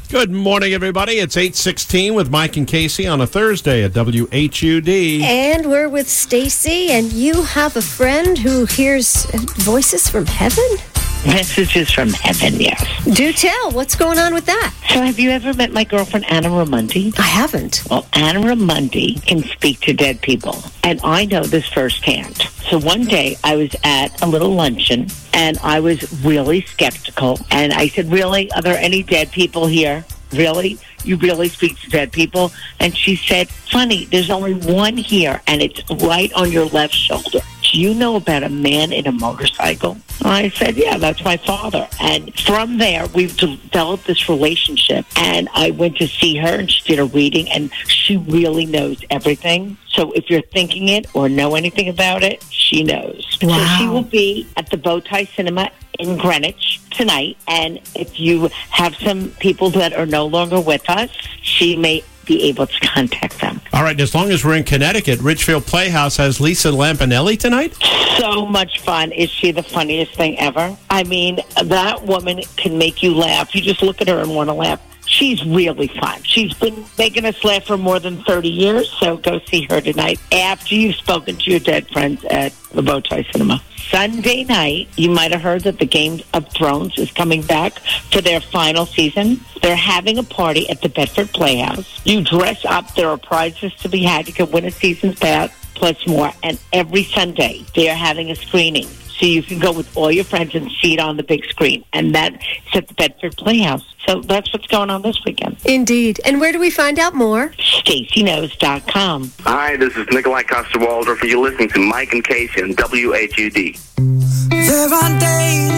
Good morning, everybody. It's 8:16 with Mike and Casey on a Thursday at WHUD. And we're with Stacy, and you have a friend who hears voices from heaven? Messages from heaven, yes. Do tell. What's going on with that? So have you ever met my girlfriend, Anna Ramundi? I haven't. Well, Anna Ramundi can speak to dead people, and I know this firsthand. So one day I was at a little luncheon, and I was really skeptical, and I said, really? Are there any dead people here? Really? You really speak to dead people? And she said, funny, there's only one here, and it's right on your left shoulder. Do you know about a man in a motorcycle? I said, yeah, that's my father. And from there, we've developed this relationship. And I went to see her, and she did a reading, and she really knows everything. So if you're thinking it or know anything about it, she knows. Wow. So she will be at the Bowtie Cinema in Greenwich tonight. And if you have some people that are no longer with us, she may be able to contact them. All right, as long as we're in Connecticut, Richfield Playhouse has Lisa Lampanelli tonight? So much fun. Is she the funniest thing ever? I mean, that woman can make you laugh. You just look at her and want to laugh. She's really fun. She's been making us laugh for more than 30 years, so go see her tonight after you've spoken to your dead friends at the Bowtie Cinema. Sunday night, you might have heard that the Game of Thrones is coming back for their final season. They're having a party at the Bedford Playhouse. You dress up. There are prizes to be had. You can win a season's pass, plus more. And every Sunday, they are having a screening. So you can go with all your friends and see it on the big screen. And that is at the Bedford Playhouse. So that's what's going on this weekend. Indeed. And where do we find out more? StacyKnows.com. Hi, this is Nikolai Coster-Waldorf, and you're listening to Mike and Casey on WHUD. There are days